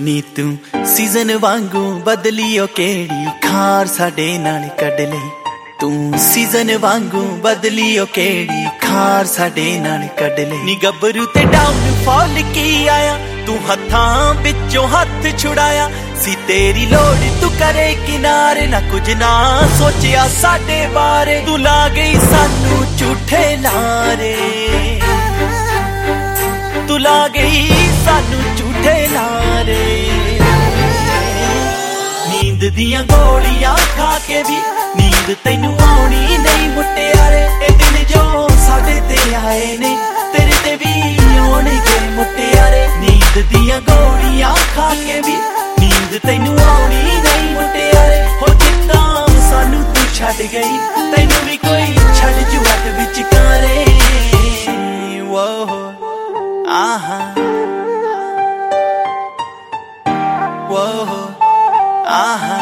ਨੀ ਤੂੰ ਸੀਜ਼ਨ ਵਾਂਗੂ ਬਦਲੀਓ ਕਿਹੜੀ ਖਾਰ ਸਾਡੇ ਨਾਲ ਕੱਢ ਲਈ। ਤੂੰ ਸੀਜ਼ਨ ਵਾਂਗੂ ਬਦਲੀਓ ਕਿਹੜੀ ਖਾਰ ਸਾਡੇ ਨਾਲ ਕੱਢ ਲਈ। ਨੀ ਗੱਭਰੂ ਤੇ ਡਾਊਨ ਫਾਲ ਕੀ ਆਇਆ, ਤੂੰ ਹੱਥਾਂ ਵਿੱਚੋਂ ਹੱਥ ਛੁਡਾਇਆ ਸੀ। ਤੇਰੀ ਲੋੜ ਤੂੰ ਕਰੇ ਕਿਨਾਰੇ, ਨਾ ਕੁਝ ਨਾ ਸੋਚਿਆ ਸਾਡੇ ਬਾਰੇ। ਤੂੰ ਲਾ ਗਈ ਸਾਨੂੰ ਝੂਠੇ ਲਾਰੇ, ਤੂੰ ਲਾ ਗਈ ਸਾਨੂੰ ਝੂਠੇ ਲਾਰੇ। ਨੀਂਦ ਦੀਆਂ ਗੋਲੀਆਂ ਖਾ ਕੇ ਵੀ ਨੀਂਦ ਤੈਨੂੰ ਆਉਣੀ ਨਹੀਂ ਮੁਟਿਆਰੇ। ਇਹ ਦਿਨ ਜੋ ਸਾਡੇ ਤੇ ਆਏ ਨੇ ਤੇਰੇ ਤੇ ਵੀ ਆਉਣਗੇ ਮੁਟਿਆਰੇ। ਨੀਂਦ ਦੀਆਂ ਗੋਲੀਆਂ ਖਾ ਕੇ ਵੀ ਨੀਂਦ ਤੈਨੂੰ ਆਉਣੀ ਨਹੀਂ ਮੁਟਿਆਰੇ। ਹੋ ਜਿੱਦਾਂ ਸਾਨੂੰ ਤੂੰ ਛੱਡ ਗਈ, ਤੈਨੂੰ ਵੀ ਕੋਈ ਛੱਡ ਜੂ ਅੱਧ ਵਿਚਕਾਰੇ। ਵੋ ਆਹਾ ਵੋ ਆਹਾ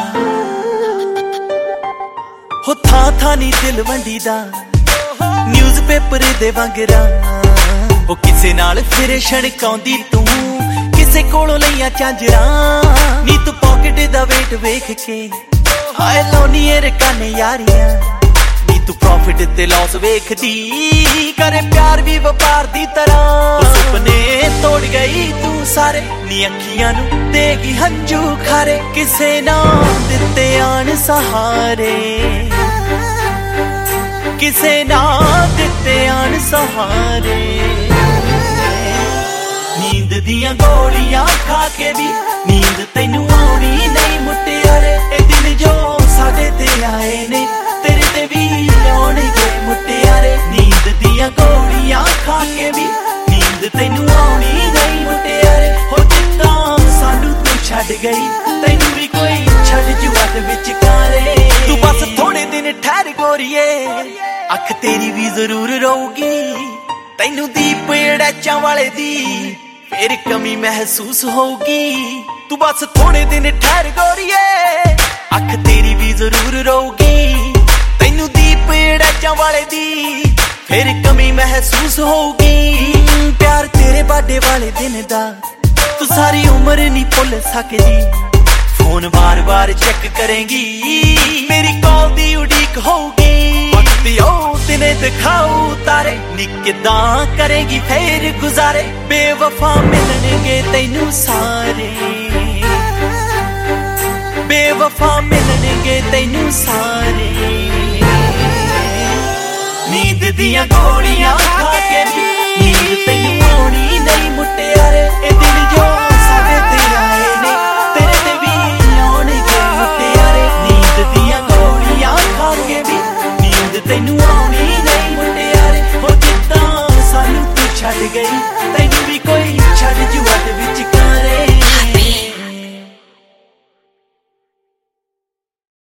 ਹੋ ਥਾਂ ਥਾਂ ਨੀ ਦਿਲ ਵੰਡੀਦਾ ਨਿਊਜ਼ ਪੇਪਰ ਦੇ ਵਾਂਗਰਾਂ। ਉਹ ਕਿਸੇ ਨਾਲ ਫਿਰੇ ਛਣਕਾਉਂਦੀ ਤੂੰ, ਕਿਸੇ ਕੋਲੋਂ ਲਈਆਂ ਝਾਂਜਰਾਂ। ਨੀ ਤੂੰ ਪਾਕਟ ਦਾ ਵੇਟ ਵੇਖ ਕੇ ਹਾਏ ਲਾਉਣੀ ਏ ਰਕਾਨੇ ਯਾਰੀਆਂ। ਨੀ ਤੂੰ ਪ੍ਰੋਫਿਟ ਤੇ ਲਾਸ ਵੇਖਦੀ, ਕਰੇ ਪਿਆਰ ਵੀ ਵਪਾਰ ਦੀ ਤਰ੍ਹਾਂ। ਸੁਪਨੇ ਤੋੜ ਗਈ ਤੂੰ ਸਾਰੇ, ਨੀ ਅੱਖੀਆਂ ਨੂੰ ਦੇਗੀ ਹੰਝੂ ਖਾਰੇ। ਕਿਸੇ ਨਾ ਦਿੱਤੇ ਆਣ ਸਹਾਰੇ, ਕਿਸੇ ਨਾ ਦਿੱਤੇ ਆਣ ਸਹਾਰੇ। ਨੀਂਦ ਦੀਆਂ ਗੋਲੀਆਂ ਖਾ ਕੇ ਵੀ ਨੀਂਦ ਤੈਨੂੰ ਆਉਣੀ ਨਹੀਂ ਮੁਟਿਆਰੇ। ਇਹ ਦਿਨ ਜੋ ਸਾਡੇ ਤੇ ਆਏ ਨੇ ਤੇਰੇ ਤੇ ਵੀ ਆਉਣਗੇ ਮੁਟਿਆਰੇ। ਨੀਂਦ ਦੀਆਂ ਗੋਲੀਆਂ ਖਾ ਕੇ ਵੀ ਨੀਂਦ ਤੈਨੂੰ ਆਉਣੀ ਨਹੀਂ ਮੁਟਿਆਰੇ। ਹੋ ਜਿੱਦਾਂ ਸਾਨੂੰ ਤੂੰ ਛੱਡ ਗਈ, ਤੈਨੂੰ ਵੀ ਕੋਈ ਛੱਡ ਜੂ ਅੱਧ ਵਿਚਕਾਰੇ। ਤੂੰ ਬਸ ਥੋੜੇ ਦਿਨ ਠਹਿਰ ਗੋਰੀਏ, ਅੱਖ ਤੇਰੀ ਵੀ ਜ਼ਰੂਰ ਰੋਊਗੀ। ਤੈਨੂੰ ਦੀਪ ਅੜੈਚਾਂ ਵਾਲੇ ਦੀ ਫੇਰ ਕਮੀ ਮਹਿਸੂਸ ਹੋਊਗੀ। ਤੂੰ ਬਸ ਥੋੜੇ ਦਿਨ ਠਹਿਰ ਗੋਰੀਏ, ਅੱਖ ਤੇਰੀ ਵੀ ਜ਼ਰੂਰ ਰੋਊਗੀ। ਤੈਨੂੰ ਦੀਪ ਅੜੈਚਾਂ ਵਾਲੇ ਦੀ ਫੇਰ ਕਮੀ ਮਹਿਸੂਸ ਹੋਊਗੀ। ਪਿਆਰ ਤੇਰੇ ਬਾਡੇ ਵਾਲੇ ਦਿਨ ਦਾ ਤੂੰ ਸਾਰੀ ਉਮਰ ਨਹੀਂ ਭੁੱਲ ਸਕਦੀ। ਫੋਨ ਵਾਰ-ਵਾਰ ਚੈੱਕ ਕਰੇਂਗੀ, ਮੇਰੀ ਕਾਲ ਦੀ ਉਡੀਕ ਹੋਊਗੀ। ਵਕਤ ਉਹ ਦਿਨੇ ਦਿਖਾਊ ਤਾਰੇ, ਨੀ ਕਿੱਦਾਂ ਕਰੇਗੀ ਫੇਰ ਗੁਜ਼ਾਰੇ। ਬੇਵਫਾ ਮਿਲਣਗੇ ਤੈਨੂੰ ਸਾਰੇ, ਬੇਵਫਾ ਮਿਲਣਗੇ ਤੈਨੂੰ ਸਾਰੇ। ਨੀਂਦ ਦੀਆਂ ਗੋਲੀਆਂ ਖਾ ਕੇ ਵੀ ਨੀਂਦ ਤੈਨੂੰ ਆਉਣੀ ਨਹੀਂ ਮੁਟਿਆਰੇ। ਇਹ ਦਿਨ ਜੋ ਸਾਡੇ ਤੇ ਆਏ ਨੇ ਤੇਰੇ ਤੇ ਵੀ ਆਉਣਗੇ ਮੁਟਿਆਰੇ। ਨੀਂਦ ਦੀਆਂ ਗੋਲੀਆਂ ਖਾ ਕੇ ਵੀ ਨੀਂਦ ਤੈਨੂੰ ਆਉਣੀ ਨਹੀਂ ਮੁਟਿਆਰੇ। ਹੋ ਜਿੱਦਾਂ ਸਾਨੂੰ ਤੂੰ ਛੱਡ ਗਈ, ਤੈਨੂੰ ਵੀ ਕੋਈ